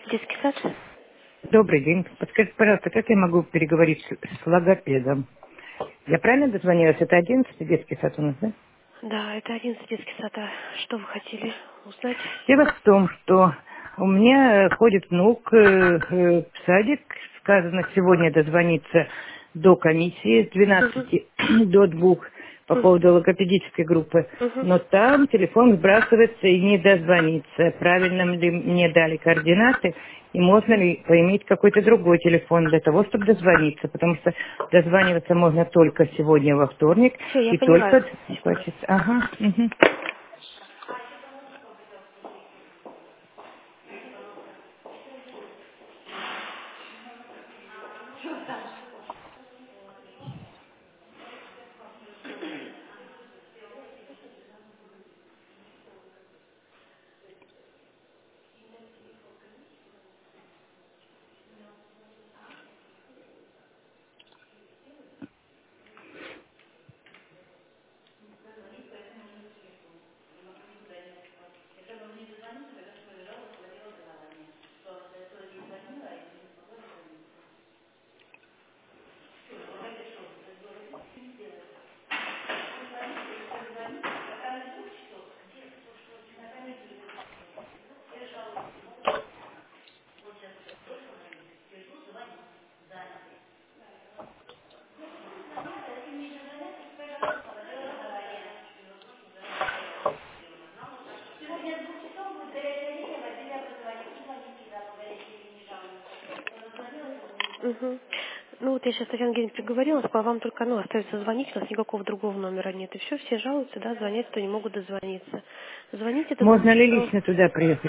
Детский сад? Добрый день. Подскажите, пожалуйста, как я могу переговорить с логопедом? Я правильно дозвонилась? Это 11 детский сад у нас, да? Да, это 11 детский сад. А что вы хотели узнать? Дело в том, что у меня ходит внук в садик. Сказано сегодня дозвониться до комиссии с Угу. 12 до 2 по поводу логопедической группы. Угу. Но там телефон сбрасывается и не дозвонится. Правильно ли мне дали координаты? И можно ли поиметь какой-то другой телефон для того, чтобы дозвониться? Потому что дозваниваться можно только сегодня во вторник Все, я и поняла. только по Секунду. часам. Ага. Мгм. Угу. Ну вот я сейчас с Татьяной Евгеньевной переговорила, сказала, вам только остается звонить, у нас никакого другого номера нет. И все жалуются, да, звонят, то не могут дозвониться. Звоните до двух Можно ли часов. лично туда приехать?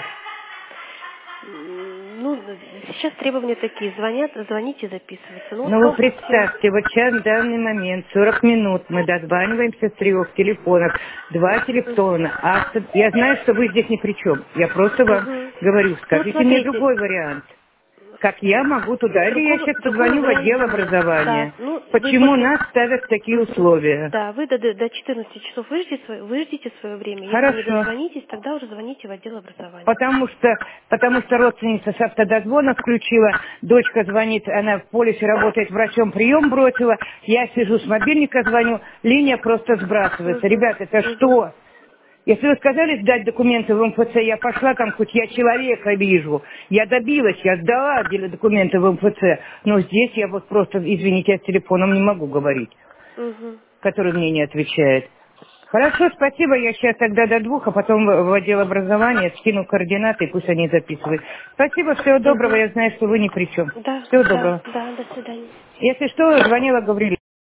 Ну, сейчас требования такие. Звонят, звоните, записываться. Ну вот Ну вы пробуйте. представьте, вот сейчас в данный момент 40 минут мы дозваниваемся с 3 телефонов, 2 телефона. Я знаю, что вы здесь ни при чем. Я просто вам Угу. говорю, Ну вот скажите мне смотрите, другой вариант. Как я могу туда, или я сейчас другого позвоню в отдел варианта нет. Да, образования. ну вы Почему после... нас ставят в такие Мгм. условия? Да, вы до 14 часов выждите свое время. Если не Хорошо. дозвонитесь, тогда уже звоните в отдел образования. Потому что родственница с автодозвона включила, дочка звонит, она в полисе работает врачом, прием бросила, я сижу с мобильника звоню, линия просто сбрасывается. Угу. Ребята, это Угу. что? Если вы сказали сдать документы в МФЦ, я пошла там, хоть я человека вижу. Я добилась, я сдала документы в МФЦ. Но здесь я вот просто, извините, я с телефоном не могу говорить, Угу. который мне не отвечает. Хорошо, спасибо. Я сейчас тогда до 2, а потом в отдел образования скину координаты, и пусть они записывают. Спасибо, всего доброго. Угу. Я знаю, что вы ни при чем. Да, Всего да, доброго. да, до свидания. Если что, звонила Гаврилина.